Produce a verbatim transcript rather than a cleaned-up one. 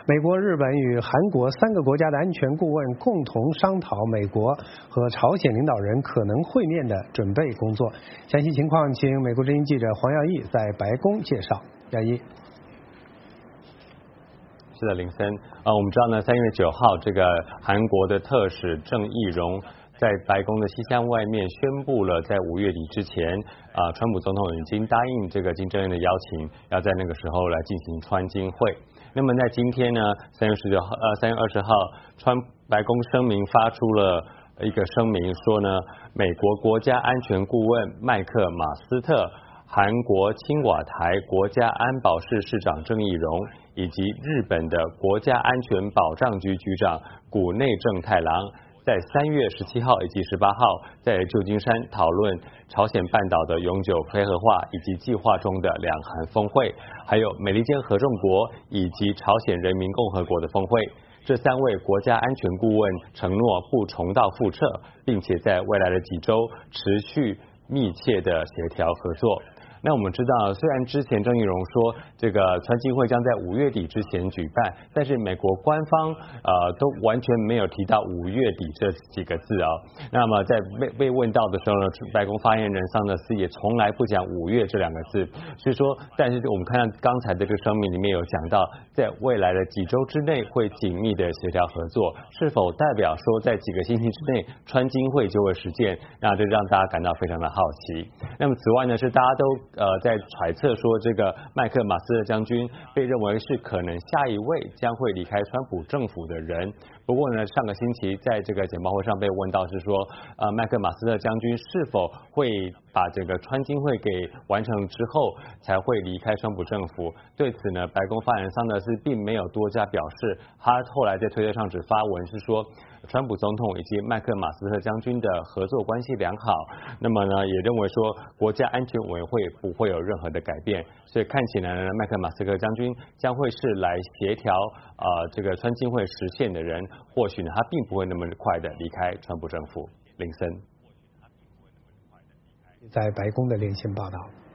美国、日本与韩国三个国家的安全顾问共同商讨美国和朝鲜领导人可能会面的准备工作。详细情况，请美国之音记者黄耀义在白宫介绍。耀义。 是的，林森啊，我们知道呢，三月九号，这个韩国的特使郑义溶在白宫的西厢外面宣布了，在五月底之前，啊，川普总统已经答应这个金正恩的邀请，要在那个时候来进行川金会。那么在今天呢，三月十九号，呃，三月二十号，川白宫声明发出了一个声明，说呢，美国国家安全顾问麦克马斯特、韩国青瓦台国家安保室室长郑义溶，以及日本的国家安全保障局局长谷内正太郎，在三月十七号以及十八号在旧金山讨论朝鲜半岛的永久非核化以及计划中的两韩峰会，还有美利坚合众国以及朝鲜人民共和国的峰会。这三位国家安全顾问承诺不重蹈覆辙，并且在未来的几周持续密切的协调合作。那我们知道，虽然之前郑义溶说这个川金会将在五月底之前举办，但是美国官方呃都完全没有提到五月底这几个字啊、哦。那么在被被问到的时候呢，白宫发言人桑德斯也从来不讲五月这两个字。所以说，但是我们看到刚才的这个声明里面有讲到，在未来的几周之内会紧密的协调合作，是否代表说在几个星期之内川金会就会实现？那这让大家感到非常的好奇。那么此外呢，是大家都呃，在揣测说，这个麦克马斯特将军被认为是可能下一位将会离开川普政府的人。不过呢，上个星期在这个简报会上被问到是说，呃，麦克马斯特将军是否会把这个川金会给完成之后才会离开川普政府？对此呢，白宫发言人桑德斯并没有多加表示。他后来在推特上只发文是说，川普总统以及麦克马斯特将军的合作关系良好。那么呢，也认为说国家安全委员会不会有任何的改变。所以看起来呢，麦克马斯特将军将会是来协调呃这个川金会实现的人。或许呢，他并不会那么快的离开川普政府。林森在白宫的连线报道。